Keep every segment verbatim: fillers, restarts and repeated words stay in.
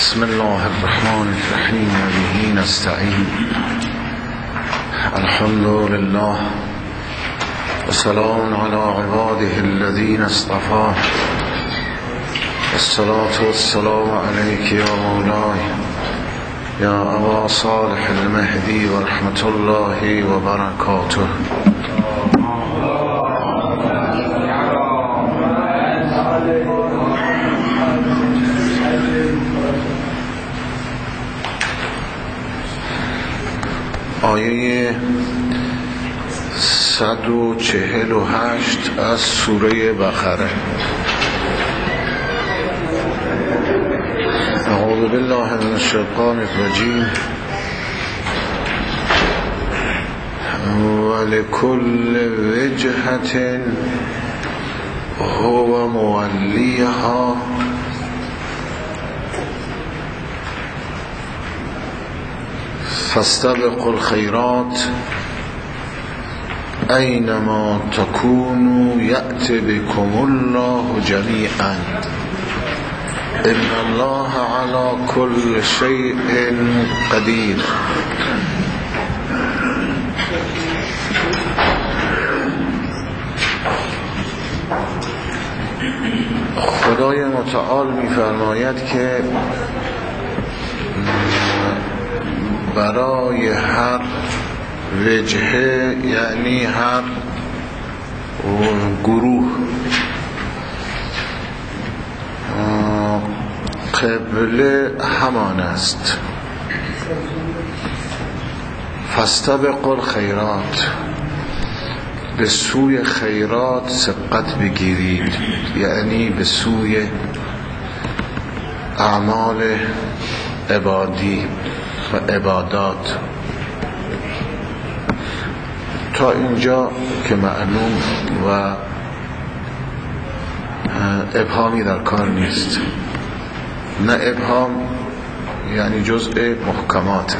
بسم الله الرحمن الرحیم به نستعین. الحمد لله و سلام علی عباده الذین اصطفى. الصلاة والسلام علیک یا مولای یا ابا صالح المهدی و رحمت الله و برکاته. آیه صد و چهل و هشت از سوره بقره. اعوذ بالله من الشیطان الرجیم. ولكل وجهة هو مولیها فاستبقوا الخيرات أينما تكونوا يأت بكم الله جميعا إن الله على كل شيء قدير. خدای متعال می‌فرماید که برای هر وجهه یعنی هر گروه قبله همان است. فاستبقوا الخیرات، به سوی خیرات سبقت بگیرید، یعنی به سوی اعمال عبادی و عبادات. تا اینجا که معلوم و ابهامی در کار نیست. نه ابهام یعنی جزء محکمات،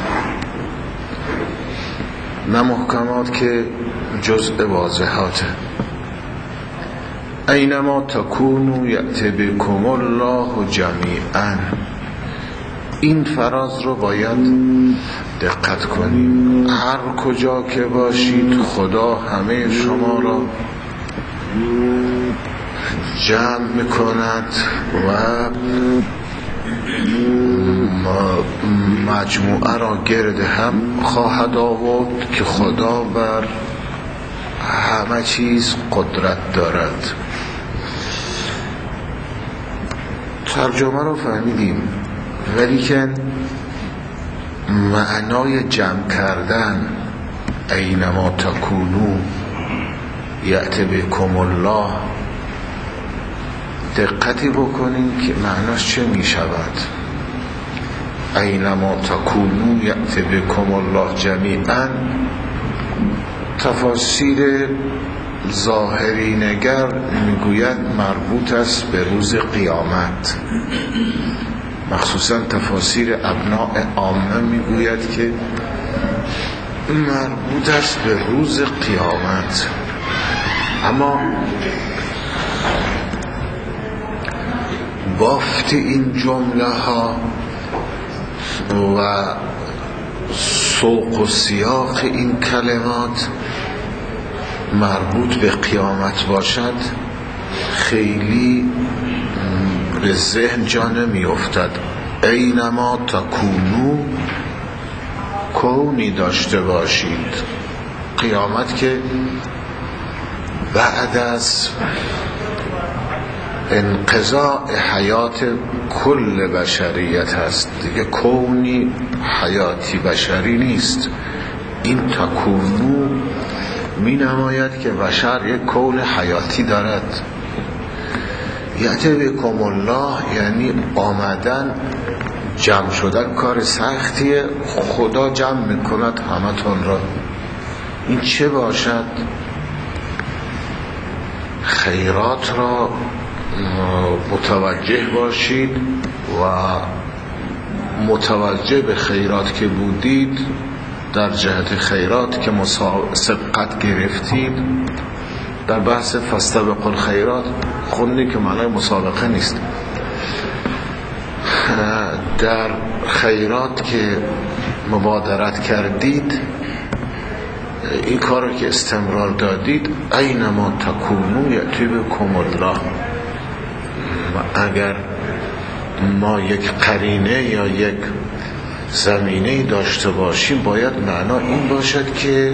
نه محکمات که جزء واضحات. اینما تکونوا یأت بکم الله جمیعا. این فراز رو باید دقت کنید. هر کجا که باشید خدا همه شما را جمع میکند و مجموعه را گرد هم خواهد آورد که خدا بر همه چیز قدرت دارد. ترجمه رو فهمیدیم، ولی که معنای جمع کردن اینما تکونو یأت بکم الله، دقتی بکنیم که معناش چه می شود. اینما تکونو یأت بکم الله جمیعا، تفاسیر ظاهری نگر میگوید مربوط است به روز قیامت. مخصوصا تفاسیر ابناء عامه میگوید که مربوط است به روز قیامت. اما بافت این جمله ها و سوق و سیاق این کلمات مربوط به قیامت باشد خیلی به ذهن جا نمی افتد. اینما تکونو، کونی داشته باشید. قیامت که بعد از انقضاء حیات کل بشریت هست دیگه، کونی حیاتی بشری نیست. این تکونو می نماید که بشر یک کون حیاتی دارد. یأت بکم الله یعنی آمدن، جمع شدن کار سختیه، خدا جمع میکند همتون را. این چه باشد؟ خیرات را متوجه باشید و متوجه به خیرات که بودید، در جهت خیرات که سبقت گرفتید. در بحث فاستبقوا الخیرات خوندی که معنای مسابقه نیست، در خیرات که مبادرت کردید، این کار رو که استمرار دادید، اینما تکونو یأتی بکم الله. اگر ما یک قرینه یا یک زمینه داشته باشیم، باید معنا این باشد که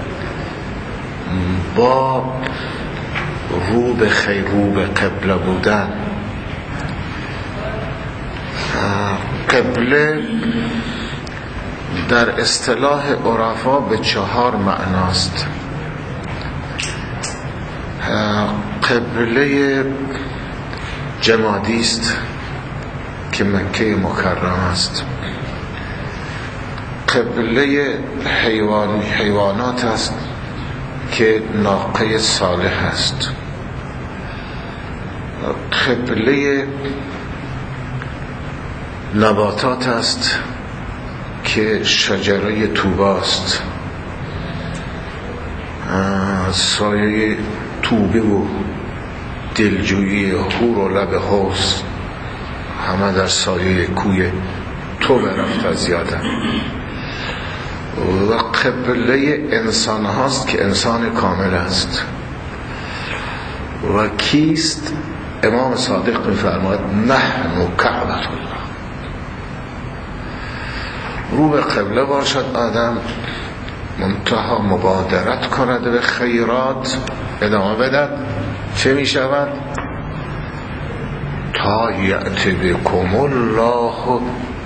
با رو به خیر، رو به قبله بودن. قبله در اصطلاح عرفا به چهار معناست. قبله جمادی است که مکه مکرم است. قبله حیوان حیوانات است که ناقه صالح است. قبله نباتات است که شجره توبه است، سایه توبه و دلجویی حور و لب حوض همه در سایه کوی توبه رفت زیاده. و قبله انسان هاست که انسان کامل است. و کیست؟ امام صادق می‌فرماید نحن کعبة الله. رو به قبله باشد آدم، منتها مبادرت کند به خیرات، ادامه بدد، چه می شود؟ تا یأتی بکم الله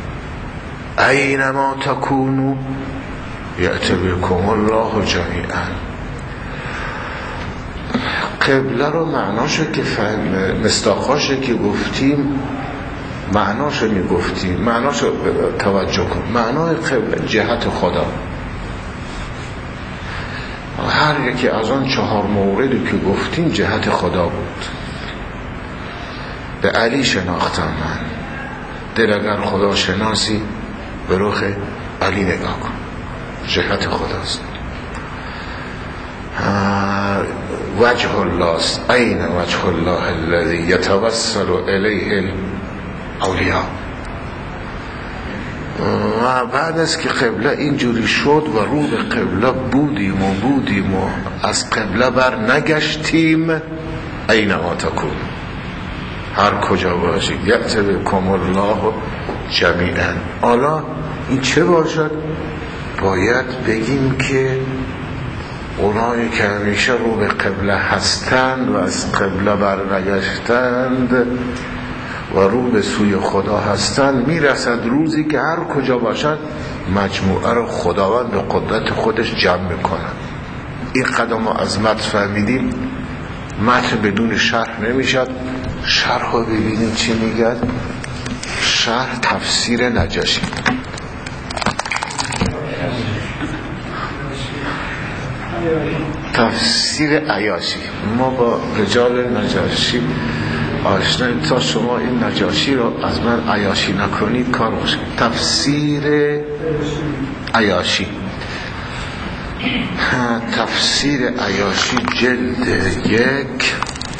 اینما تکونو یأتی بکم الله جمیعا. قبله رو معناشو که فهم مستاخاشو که گفتیم، معناشو می گفتیم، معناشو توجه کن. معنای قبله جهت خدا. هر یکی از آن چهار موردی که گفتیم جهت خدا بود. به علی شناختم من، دل اگر خدا شناسی به رخ علی نگاه کن، جهت خداست. وجه الله است. این وجه الله الذی یتوسل الیه الاولیاء. و بعد از که قبله اینجوری شد و رو به قبله بودیم و بودیم و از قبله بر نگشتیم، اینما تکون، هر کجا باشید، یأتی بکم الله جمیعا. حالا این چه باشد؟ باید بگیم که اونایی که همیشه رو به قبله هستند و از قبله بر نگشتند و رو به سوی خدا هستند، میرسد روزی که هر کجا باشد مجموعه رو خداوند به قدرت خودش جمع میکنه. این قدم از متن فهمیدیم. متن بدون شرح نمیشد. شرح رو ببینیم چی میگه. شرح تفسیر نجاشی. تفسیر عیاشی. ما با رجال نجاشی آشناییم، تا شما این نجاشی رو از من عیاشی نکنید کار باشه. تفسیر عیاشی، تفسیر عیاشی جلد یک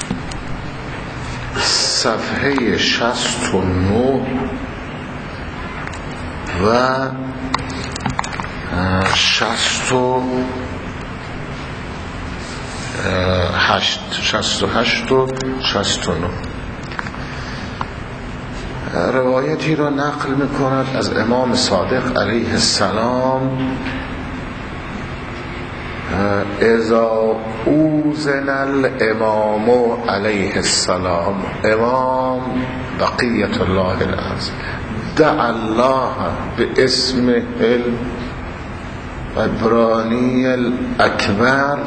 صفحه شصت و نه و شصت و هشت شصت و هشت و شصت و نه روایتی را نقل میکند از امام صادق علیه السلام. اذا اوزن الامام علیه السلام، امام بقیت الله العظیم، دع الله به اسمه العبرانی الاکبر.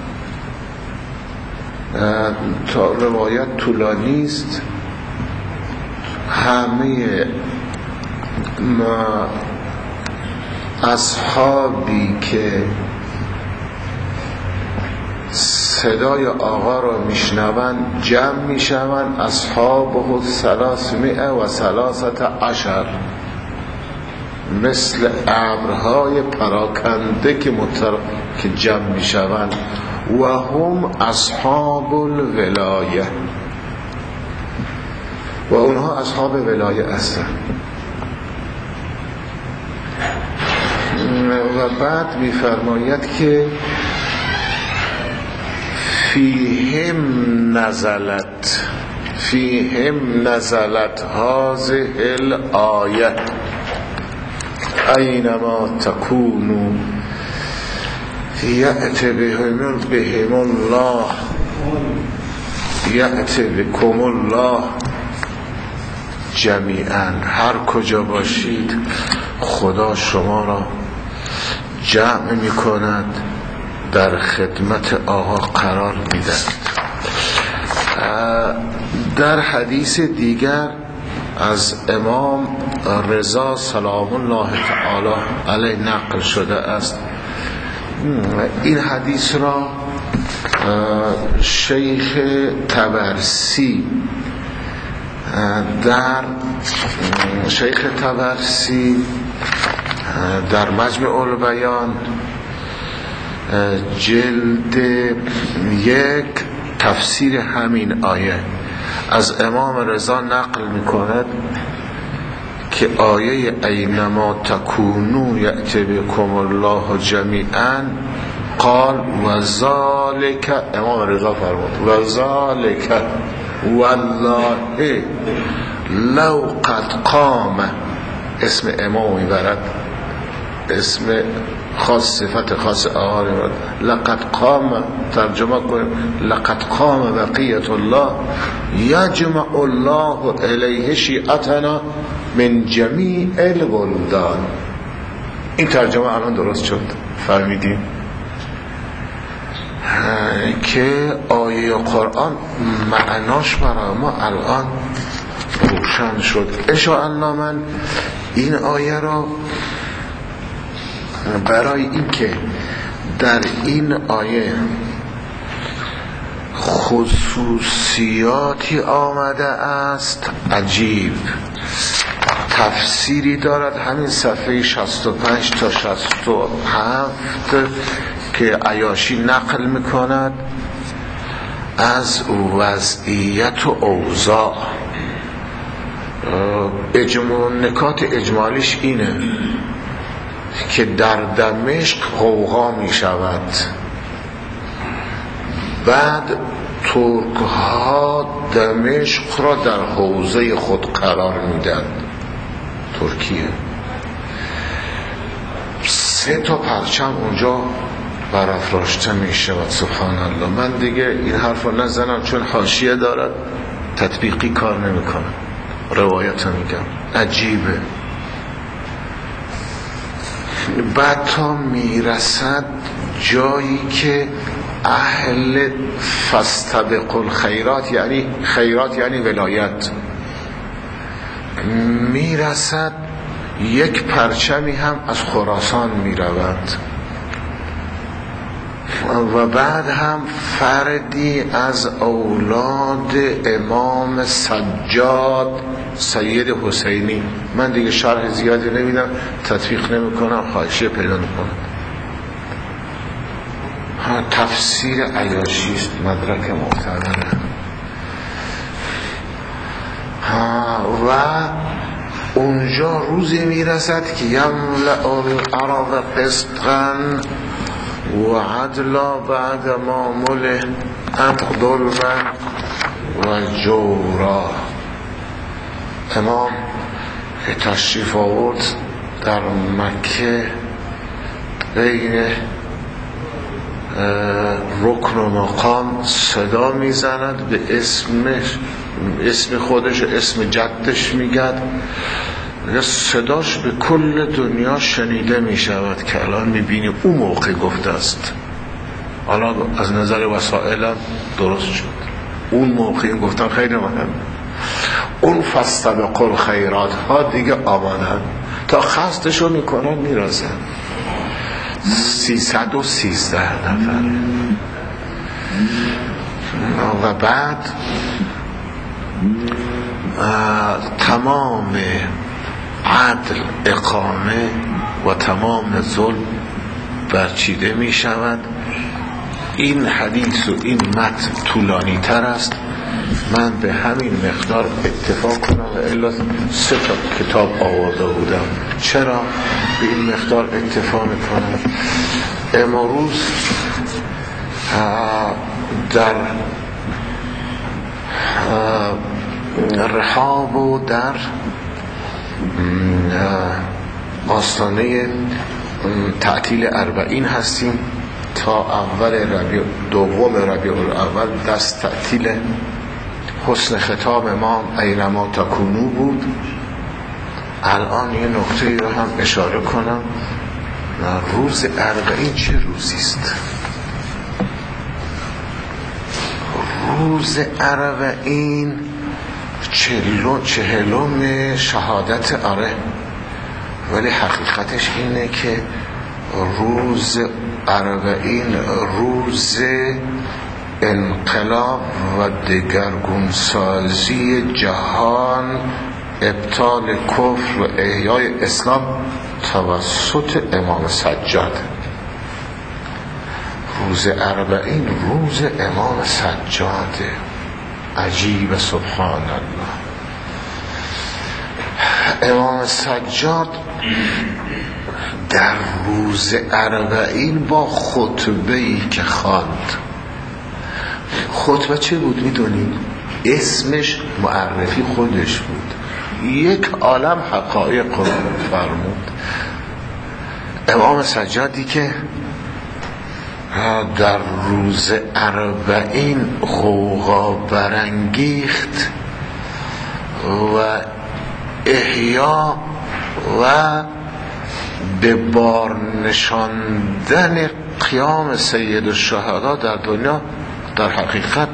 تا روایت طولانی است. همه ما اصحابی که صدای آقا را میشنوند جمع میشوند، اصحابه ثلاثمائه و ثلاثة عشر، مثل ابرهای پراکنده که متر... که جمع میشوند. و هم اصحاب الولایه، و اونها اصحاب ولایه هستند. و بعد میفرماید که فیهم نزلت فیهم نزلت هذه الآیه اینما تکونوا یأت بهم بهم الله یأت بکم الله جمیعا. هر کجا باشید خدا شما را جمع می کند، در خدمت آقا قرار می دهد. در حدیث دیگر از امام رضا سلام الله تعالی علیه نقل شده است. این حدیث را شیخ طبرسی در شیخ طبرسی در مجمع البیان جلد یک تفسیر همین آیه از امام رضا نقل میکند که آیه اینما تکونوا یأتی بکم الله جمیعا قال و ذالک، امام رضا فرمود و ذالک والله لو قد قام، اسم امام میبرد، اسم خاص صفت خاص آقا میبرد، لقد قام، ترجمه کنیم لقد قام بقیت الله یجمع الله الیه شیعتنا من جمیع البلدان. این ترجمه الان درست شد، فهمیدیم که آیه قرآن معناش برای ما الان روشن شد. انشاءالله من این آیه را برای اینکه در این آیه خصوصیاتی آمده است عجیب، تفسیری دارد، همین صفحه شصت و پنج تا شصت و هفت که عیاشی نقل میکند از وضعیت و اوضاع. اجماع نکات اجمالیش اینه که در دمشق غوغا می شود، بعد ترک ها دمشق را در حوزه خود قرار میدن، ترکیه، سه تا پرچم اونجا برافراشته می شود. سبحان الله. من دیگه این حرف رو نزنم چون حاشیه دارد، تطبیقی کار نمی کنم، روایت میگم، عجیبه. بعد تا میرسد جایی که اهل فاستبقوا الخیرات، یعنی خیرات یعنی ولایت، میرسد یک پرچمی هم از خراسان میرود و بعد هم فردی از اولاد امام سجاد سید حسینی، من دیگه شرح زیادی نمیدم، تطبیق نمی کنم، حاشیه پیدا میکنم. تفسیر عیاشی است، مدرک محترمه. و اونجا روزی میرسد که یملأ الارض قسطا و عدلا بعد ما ملئ ظلما و جورا. امام که تشریف آورد در مکه بین رکن و مقام صدا میزند به اسمش، اسم خودش و اسم جدش میگد، صداش به کل دنیا شنیده میشود که الان میبینی اون موقع گفته است. الان از نظر وسائلم درست شد، اون موقع گفتن خیلی مهم. اون فاستبقوا الخیرات ها دیگه آمدن تا خستشو میکنن میرسن. سیصد و سیزده نفر و بعد تمام عدل اقامه و تمام ظلم برچیده می شود. این حدیث و این متن طولانی تر است، من به همین مقدار اتفاق کنم و الا سه تا کتاب آورده بودم. چرا به این مقدار اتفاق میکنم؟ امروز در رحاب و در آستانه تعطیل اربعین هستیم. تا اول ربیع دوم ربیع الاول دست تعطیل حسن خطاب امام اینما تکونو بود. الان یه نکته رو هم اشاره کنم. روز اربعین چه روزی است؟ روز اربعین چهلم چهلم شهادت آره، ولی حقیقتش اینه که روز اربعین روز انقلاب و دگرگونسازی جهان، ابطال کفر و احیای اسلام توسط امام سجاد. روز اربعین روز امام سجاده. عجیب، سبحان الله. امام سجاد در روز اربعین با خطبه‌ای که خواند، خطبه چه بود میدونید؟ اسمش معرفی خودش بود، یک عالم حقایق رو فرمود. امام سجادی که در روز اربعین غوغا برانگیخت و احیا و به بار نشاندن قیام سید الشهدا در دنیا، در حقیقت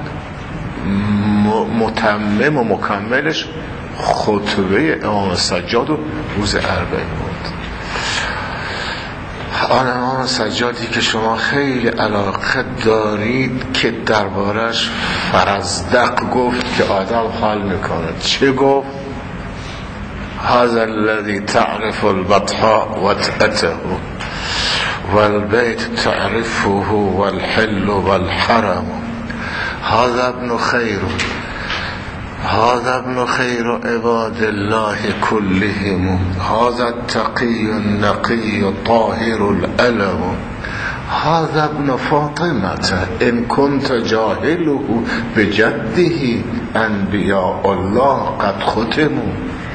متمم و مکملش خطبه امام سجاد و روز اربعین بود. آن امام سجادی که شما خیلی علاقه دارید که دربارش فرزدق گفت که آدم حال میکنه. چه گفت؟ هذا الذي تعرف البطحاء وتأته والبيت تعرفه والحل والحرم، هذا ابن خير هذا ابن خير عباد الله كلهم، هذا التقي النقي طاهر الألم، هذا ابن فاطمة إن كنت جاهله بجده انبیاء الله قد ختموا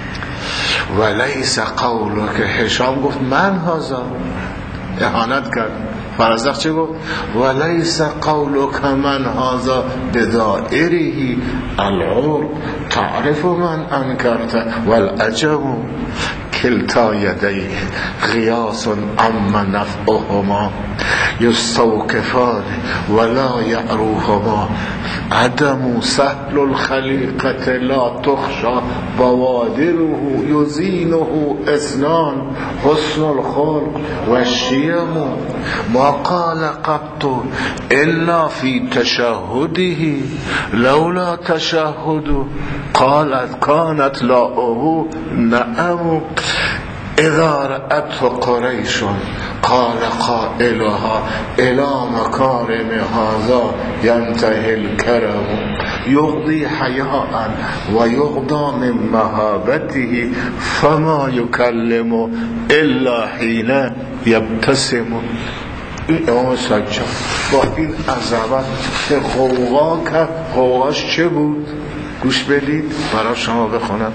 ولیس قولک. هشام گفت من هذا، اهانت کرد. فرزدق چه گفت؟ ولیس قولک من هذا بدائره العرب تعرف من انکرت والعجب کلتا یدیه غیاس عم نفعهما یستوقفان ولا یعروهما عدم سهل الخلیقة لا تخشى بوادره یزینه اثنان حسن الخلق و الشیم ما قال قط الا فی تشهده لولا تشهد قالت كانت لاؤه نعم اذا رأته قریش قال قائلها الى مکارم هذا ينتهي الكرم یغضی حیاء و یغضا من مهابته فما یکلم الا حین یبتسم. این امام سجاد با این عظمت که غوغا کرد. غوغاش چه بود؟ گوش بدید برای شما بخونم.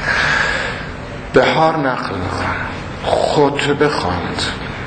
بهار نقل میکنم، خطبه خواند.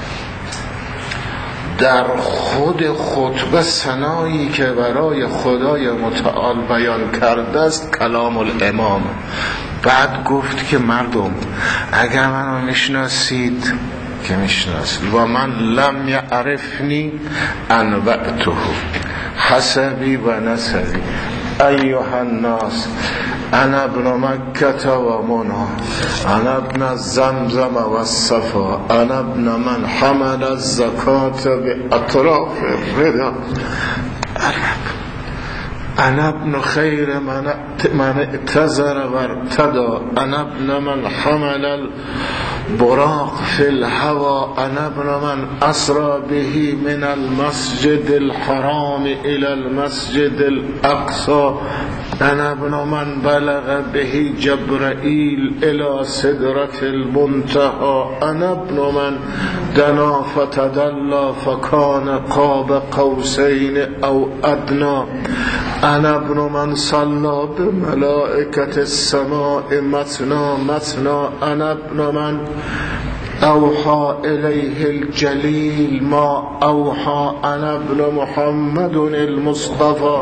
در خود خطبه ثنایی که برای خدای متعال بیان کرده است کلام الامام. بعد گفت که مردم اگر منو میشناسید که میشناسید و من لم یعرفنی انبعته حسبی و نسبی ایها الناس انا ابن مکة و منا، انا ابن زمزم و الصفا، انا ابن من حمل الزکاة باطراف الردا، انا ابن خیر من من اعتذر و ارتدا، انا ابن من حمل براق فی الهوا انا ابن من اسرا به من المسجد الحرام الى المسجد الاقصى انا ابن من بلغ به جبرائیل الى صدرة المنتهى انا ابن من دنا فتدلى فكان قاب قوسين او ادنى انا ابن من صلى بملائكة السماء مثنى مثنى انا ابن من اوحى الیه الجلیل ما اوحى انا ابن محمد المصطفى.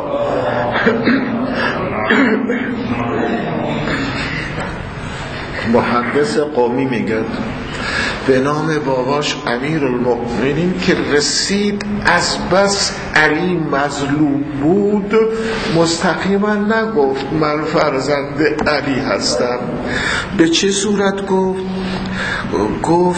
محدث قومی میگه به نام باباش امیرالمؤمنین که رسید از بس علی مظلوم بود مستقیما نگفت من فرزند علی هستم. به چه صورت گفت؟ گفت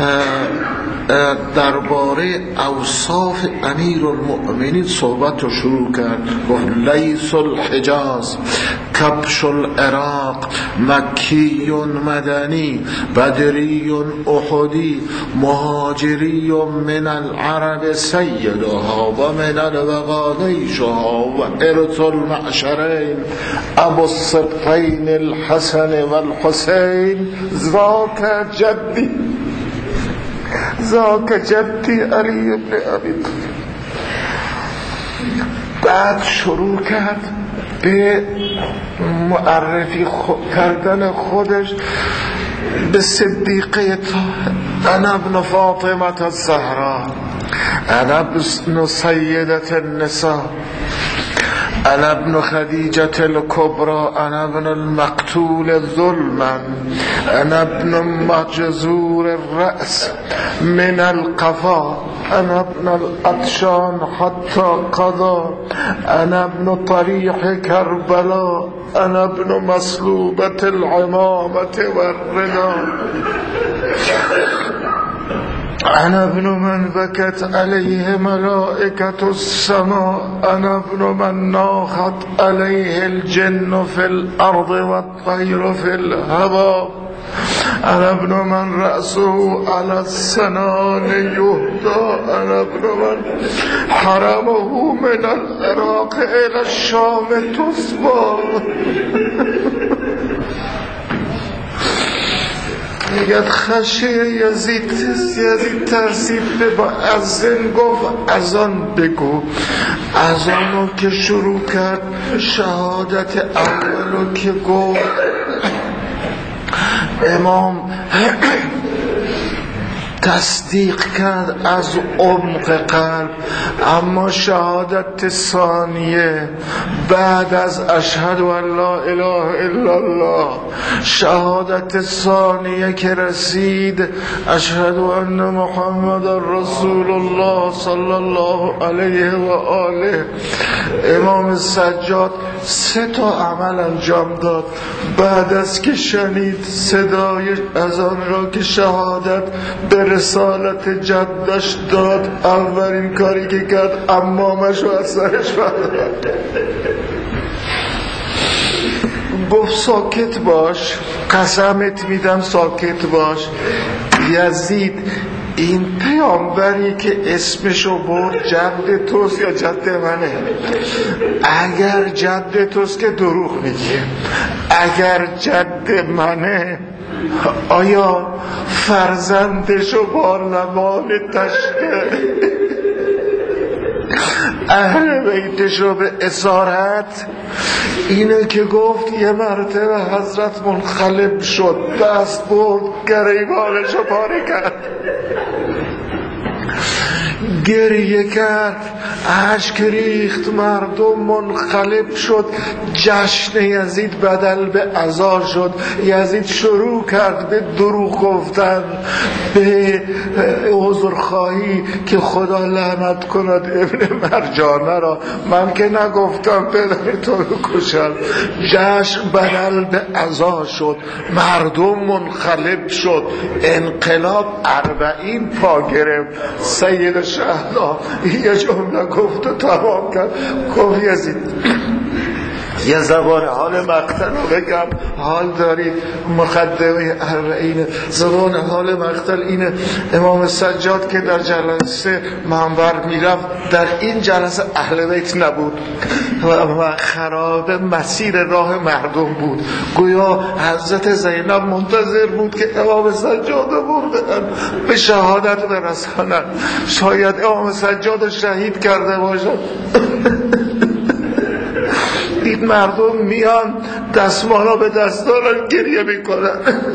درباره اوصاف امیرالمؤمنین صحبت رو شروع کرد. گفت لیس الحجاز کبش العراق مکی مدنی بدری احدی مهاجری من العرب سیدها و من الوغانیشها و ارث المعشرین ابو السبطین الحسن والحسین ذاک جدی ذاک جدی علی ابن ابی طالب. بعد شروع کرد به معرفی کردن خودش به صدیقه طاهر. انا ابن فاطمه الزهراء انا ابن سیدة النساء انا ابن خدیجة الكبرى انا ابن المقتول ظلما انا ابن مجزور الرأس من القفا انا ابن الأطشان حتى قضى انا ابن طريح كربلاء انا ابن مسلوبة العمامة والرضا انا ابن من بكت عليه ملائكة السماء انا ابن من ناخت عليه الجن في الارض والطير في الهواء انا ابن من رأسه على السنان يهدى انا ابن من حرمه من العراق الى الشام تصبى. میگه خشی یزید یزید ترسید به با ازن گفت ازان بگو. ازانو که شروع کرد شهادت اولو که گفت امام تصدیق کرد از عمق قلب. اما شهادت ثانیه بعد از اشهد ان لا اله الا الله، شهادت ثانیه که رسید اشهد ان محمد رسول الله صلی الله علیه و آله، امام سجاد سه تا عمل انجام داد بعد از که شنید صدای اذان را که شهادت به رسالت جدش داد. اولین کاری که کرد عمامش رو از سرش برداشت، گفت ساکت باش، قسمت میدم ساکت باش. یزید این پیامبری که اسمشو برد جد توست یا جد منه؟ اگر جد توست که دروغ میگه، اگر جد منه آیا فرزندشو با لبان تشکه اهل بیتشو به اسارت؟ اینه که گفت یه مرتبه حضرت منقلب شد، دست برد گریبانشو پاره کرد، گریه کرد، اشک ریخت، مردم منقلب شد، جشن یزید بدل به عزا شد. یزید شروع کرد به دروغ گفتن، به عذرخواهی که خدا لعنت کند ابن مرجانه را، من که نگفتم پدر تو رو کشم. جشن بدل به عزا شد، مردم منقلب شد، انقلاب اربعین پا گرفت. سید شهلا یه جمله گفت و تمام کرد، گفت یزید یه زبان حال مقتل رو بگم، حال دارید مقدمه اربعین. زبان حال مقتل اینه: امام سجاد که در جلسه منبر میرفت، در این جلسه اهل بیت نبود و خراب مسیر راه مردم بود. گویا حضرت زینب منتظر بود که امام سجاد رو بردن به شهادت برسانن. شاید امام سجاد رو شهید کرده باشد. این مردم میان دستمالا به دست دارن گریه میکنن.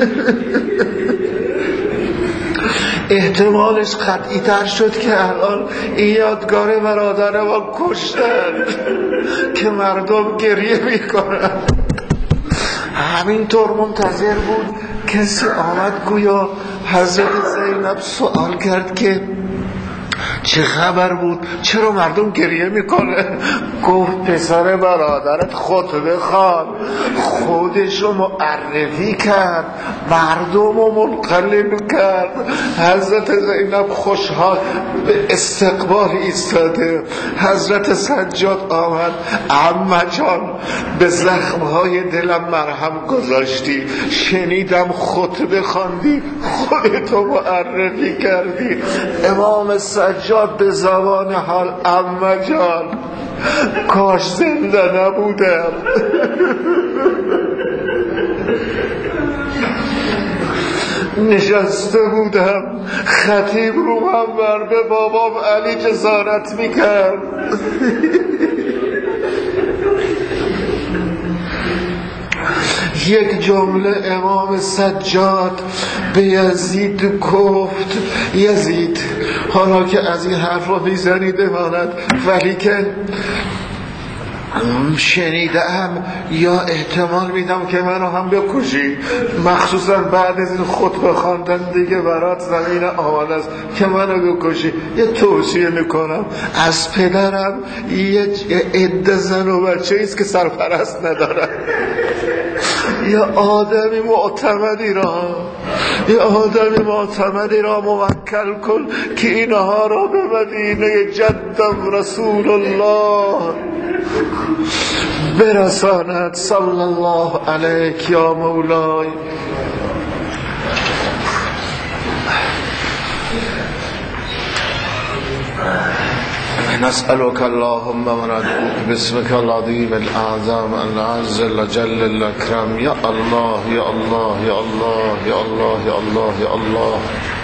احتمالش قطعی تر شد که الان این یادگار برادر ما کشتن که مردم گریه میکنن. همینطور منتظر بود کسی آمد. گویا حضرت زینب سوال کرد که چه خبر بود؟ چرا مردم گریه میکنه؟ گفت پسر برادرت خطبه خواند، خودشو معرفی کرد، مردمو منقلب کرد. حضرت زینب خوشحال به استقبال ایستاده. حضرت سجاد آمد: عمه جان، به زخمهای دلم مرهم گذاشتی، شنیدم خطبه خواندی، خودتو معرفی کردی. امام سجاد به زبان حال: عمه جان، کاش زنده نبودم. نشسته بودم، خطیب رو منبر به بابام علی جسارت میکرد. یک جمله امام سجاد به یزید گفت: یزید، حالا که از این حرف رو میزنی بماند، ولی که شنیدم یا احتمال میدم که منو هم بکشی، مخصوصا بعد از این خطبه خواندن دیگه برات زمین آماده است که منو بکشی. یه توصیه میکنم، از پدرم یه عده زن و بچه ایست که سرپرست ندارن. یه آدمی معتمدی را یه آدمی معتمدی را موکل کن که اینها را به مدینه جدم رسول الله برساند. صلی الله علیک یا مولای. نسألك اللهم وندعوك باسمك العظيم الأعظم العز الجل الأكرم. يا الله يا الله يا الله يا الله يا الله يا الله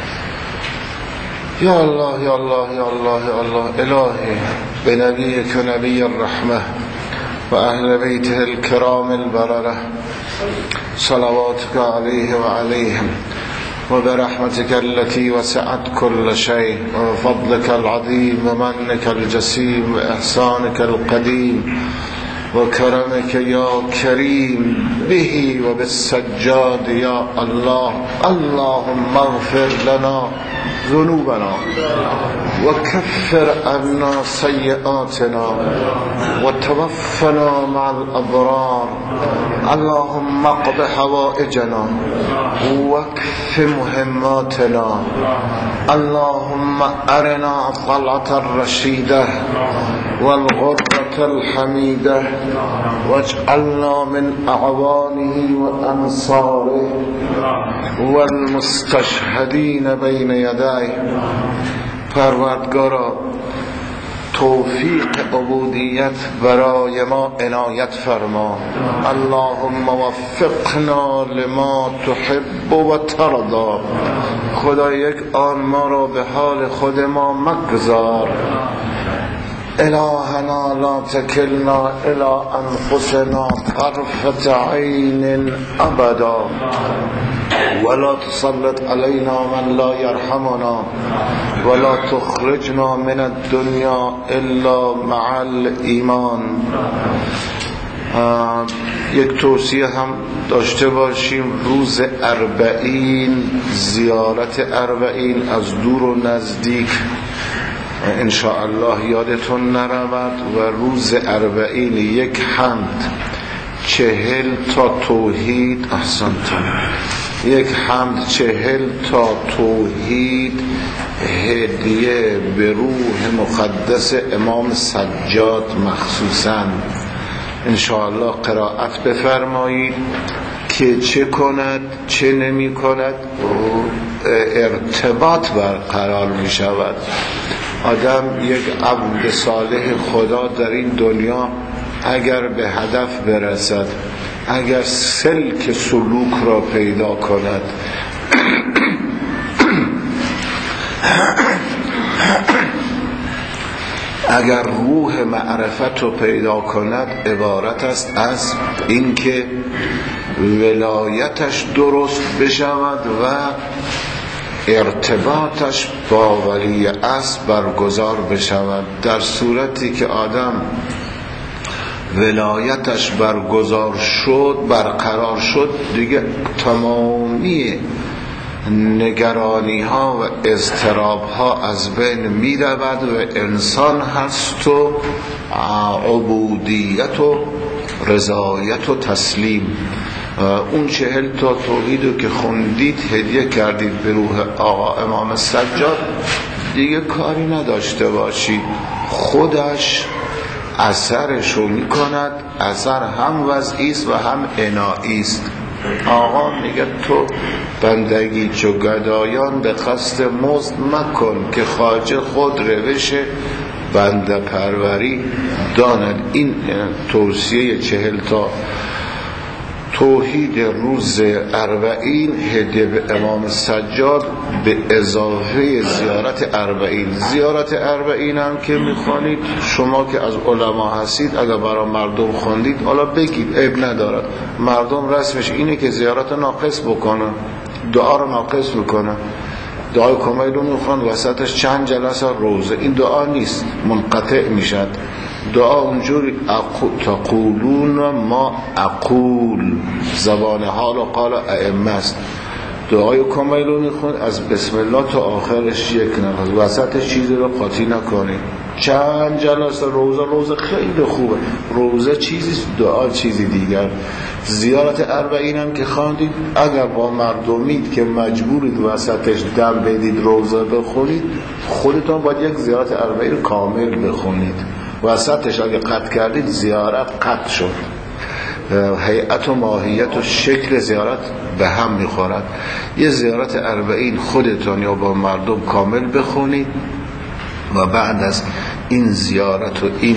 يا الله يا الله يا الله يا الله إلهي بنبيك نبي الرحمة وأهل بيته الكرام البررة، صلواتك عليه وعليهم، وبرحمتك التي وسعت كل شيء، وفضلك العظيم، ومنك الجسيم، وإحسانك القديم، وكرمك يا كريم به وبالسجاد يا الله. اللهم اغفر لنا ذنوبنا وكفر عنا سيئاتنا وتوفنا مع الأبرار. اللهم اقض حوائجنا واكف مهماتنا. اللهم أرنا طلعة الرشيدة والغرة الحميدة، واجعلنا من أعوانه وأنصاره والمستشهدين بين يديه. پروردگارا، توفیق عبودیت برای ما عنایت فرما. اللهم وفقنا لما تحب و ترضا. خدا یک آن ما را به حال خود ما مگذار. الهنا لا تكلنا الى انفسنا طرفة عين ابدا، ولا تسلط علينا من لا يرحمنا، ولا تخرجنا من الدنيا الا مع الايمان. یک توصیه هم داشته باشیم: روز اربعین، زیارت اربعین از دور و نزدیک انشاءالله یادتون نرود. و روز اربعین یک حمد، چهل تا توحید، احسنتون، یک حمد چهل تا توحید هدیه به روح مقدس امام سجاد مخصوصاً انشاءالله قرائت بفرمایید که چه کند چه نمی کند ارتباط برقرار می شود. آدم یک عبد صالح خدا در این دنیا اگر به هدف برسد، اگر سلک سلوک را پیدا کند، اگر روح معرفت رو پیدا کند، عبارت است از اینکه ولایتش درست بشود و ارتباطش با ولی اصل برگزار بشود. در صورتی که آدم ولایتش برگزار شد، برقرار شد، دیگه تمامی نگرانی ها و اضطراب ها از بین می رود و انسان هست و عبودیت و رضایت و تسلیم. اون چهل تا توحیدو که خوندید هدیه کردید به روح آقا امام سجاد، دیگه کاری نداشته باشید، خودش اثرشو می کند. اثر هم وضعیست و هم عناییست. آقا میگه تو بندگی چو گدایان به قصد مزد مکن، که خواجه خود روش بنده پروری داند. این توصیه چهل تا توحید روز اربعین هدیه به امام سجاد به اضافه زیارت اربعین. زیارت اربعین هم که میخوانید شما که از علما هستید، اگر برای مردم خوندید حالا بگید، عیب ندارد. مردم رسمش اینه که زیارت ناقص بکنه، دعا رو ناقص بکنه. دعای کمیل رو میخوان وسطش چند جلسه روزه، این دعا نیست، منقطع میشد. دعا اونجوری تقولون ما اقول، زبان حال و قال ائمه است. دعای کمیل رو میخوان از بسم الله تا آخرش یک نفس، وسطش چیزی رو قاطی نکنید. چند جلسه روزه، روزه خیلی خوبه، روزه چیزی، دعا چیزی دیگر. زیارت اربعین هم که خواندید، اگر با مردمید که مجبورید وسطش دم بدید روزه بخونید، خودتون باید یک زیارت اربعین کامل بخونید. وسطش اگه قطع کردید زیارت قطع شد. هیئت و ماهیت و شکل زیارت به هم میخورد. یه زیارت اربعین خودتون یا با مردم کامل بخونید و بعد از این زیارت و این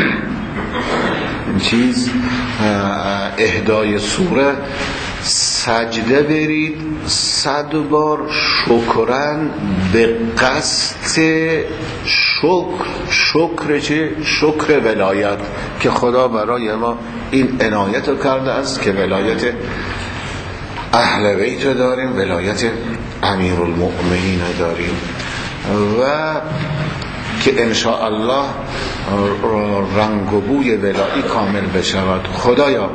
چیز اهدای سوره سجده برید صد بار شکرن به قصد شکر. شکر چه؟ شکر ولایت که خدا برای ما این عنایت رو کرده است که ولایت اهل بیت داریم، ولایت امیرالمؤمنین داریم و که انشاءالله رنگ و بوی ولایی کامل بشود. خدایا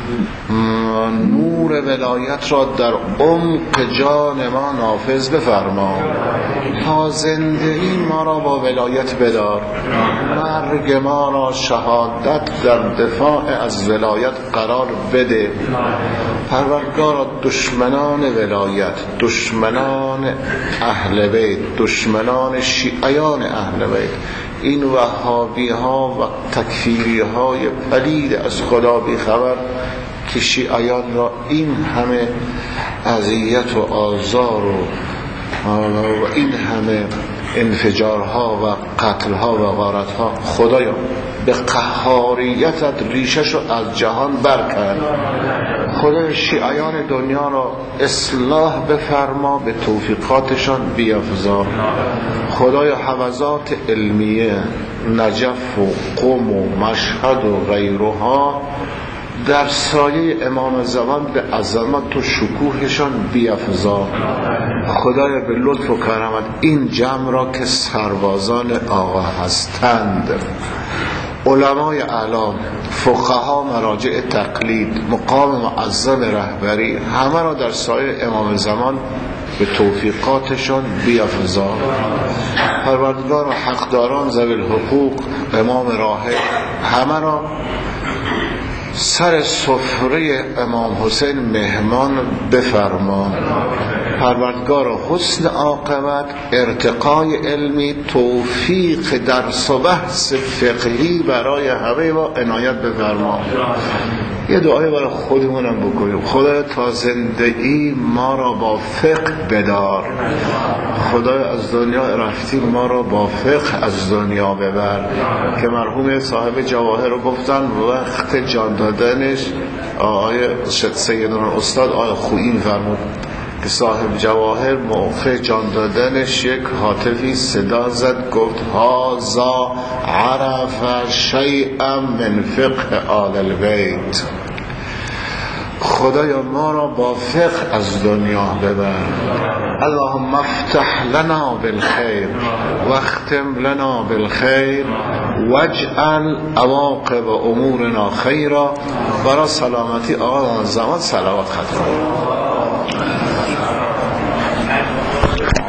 نور ولایت را در عمق جان ما نافذ بفرما، تا زندگی ما را با ولایت بدار، مرگ ما را شهادت در دفاع از ولایت قرار بده. پروردگارا دشمنان ولایت، دشمنان اهل بیت، دشمنان شیعیان اهل بیت، این وهابی ها و تکفیری های پلید از خدا بی خبر که شیعیان را این همه اذیت و آزار و این همه انفجارها و قتلها و غارتها، خدایا به قهاریتت ریشش رو از جهان برکن. خدای شیعیان دنیا را اصلاح بفرما، به توفیقاتشان بیفزا. خدای حوزات علمیه نجف و قم و مشهد و غیرها در سایه امام زمان به عظمت و شکوهشان بیفزا. خدای به لطف و کرامت این جمع را که سربازان آقا هستند، علمای اعلام، فقها، مراجع تقلید، مقام معظم رهبری، همه را در سایه امام زمان به توفیقاتشان بیفزا. پروردگار و حقداران ذوی الحقوق، امام راهب، همه را سر سفره امام حسین مهمان بفرما. پروردگار حسن عاقبت، ارتقای علمی، توفیق درس و بحث فقهی برای همه ما عنایت بفرما. یه دعای برای خودمونم بکنیم. خدای تا زندگی ما را با فقه بدار، خدای از دنیا رفتیم ما را با فقه از دنیا ببر. که مرحوم صاحب جواهر رو گفتن وقت جان دادنش، آقای سیدنا استاد آقای خویی فرمود که صاحب جواهر موقع جان دادنش یک هاتفی صدا زد، گفت هازا عرف شیئا من فقه آل البیت. خدایا ما را با فقه از دنیا ببر. اللهم افتح لنا بالخیر واختم لنا بالخیر واجعل عواقب امورنا خیرا. برای سلامتی آقا زمان صلوات ختم.